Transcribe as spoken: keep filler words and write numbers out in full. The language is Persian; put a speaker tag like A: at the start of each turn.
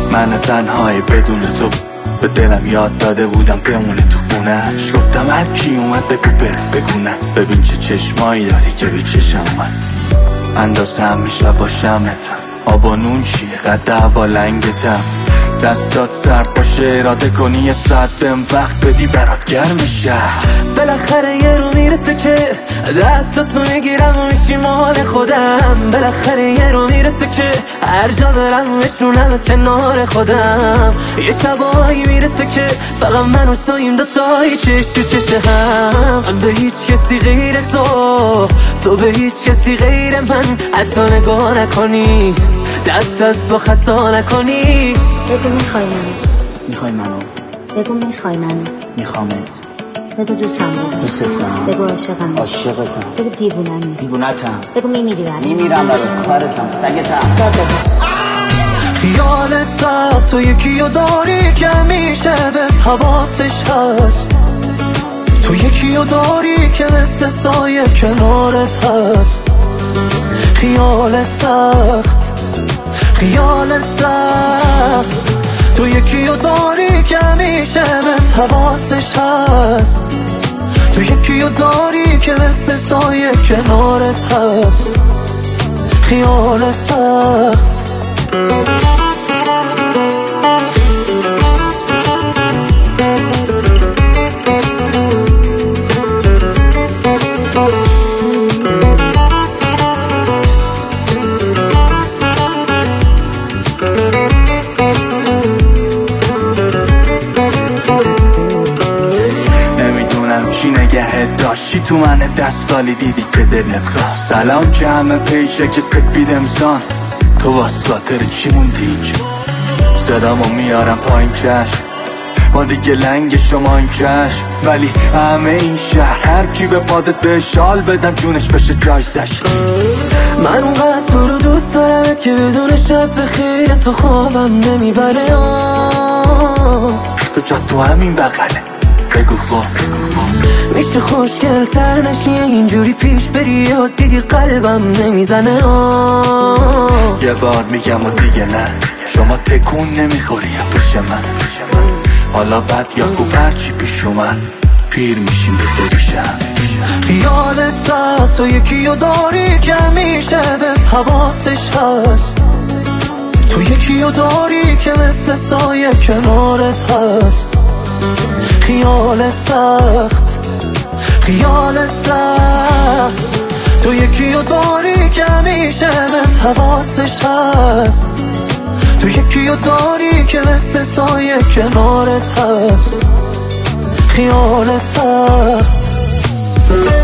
A: من تنهایی بدون تو به دلم یاد داده بودم بمونه تو خونهش. گفتم هر کی اومد بگو بره بگو نه. ببین چه چشمایی داری که به چشم من اندازم میشه با شمتم. آب و نون چیه قد هوا لنگتم. دستات سرد باشه اراده کنی یه ساعت بهم وقت بدی برات گرم شه.
B: بالاخره یه رو میرسه که دستاتو میگیرم و میشی مال خودم. بالاخره یه رو میرسه که هر جا برم بشونم از کنار خودم. یه شبایی میرسه که فقط من و تویم دوتایی چش تو چش هم. من به هیچ کسی غیر تو، تو به هیچ کسی غیر من حتی نگاه نکنی، دست دست با خطا نکنی.
C: بگو میخوای منو،
D: میخوای منو،
C: بگو میخوای منو،
D: میخوامت.
C: بگو دوستم دارم،
D: دوست دارم.
C: بگو عاشقم،
D: عاشقتم.
C: بگو دیوونم،
D: دیوونتم.
C: بگو میمیری برام،
D: میمیرم برات، کارتم، سگتم.
C: داد بزن.
B: خیالت تو یکیو داری که همیشه بهت حواسش هست. تو یکیو داری که مثل سایه کنارت هست. خیالت سخت، خیالت سخت. تو یکیو داری که همیشه بهت حواسش هست. تو یکیو داری که مثل سایه کنارت هست. خیالت سخت.
A: چی نگهت داشتی تو من دستالی دیدی که دلت خواست. سلام که همه پیچه که سفید امسان تو واس خاطر چی موندی اینجا. صدامو میارم پایین چشم ما دیگه لنگ شما این چشم. ولی همه این شهر هر کی به پادت به شال بدم جونش بشه جایزش.
B: من اونقدر تو رو دوست دارمت که بدون شب به خیر تو خوابم نمیبره.
A: تو جا تو همین بغله بگو خب
B: میشه خوشگل تر نشی اینجوری پیش بری یا دیدی قلبم نمیزنه.
A: یه بار میگم و دیگه نه شما تکون نمیخوری یا پیش من. حالا بد یا خوب هرچی پیش اومد پیر میشیم به خودشم.
B: خیالت سخت تو یکیو داری که همیشه بهت حواسش هست. تو یکیو داری که مثل سایه کنارت هست. خیالت سخت، خیالت سخت. تو یکیو داری که همیشه بهت حواسش هست. تو یکیو داری که مثل سایه کنارت هست. خیالت سخت.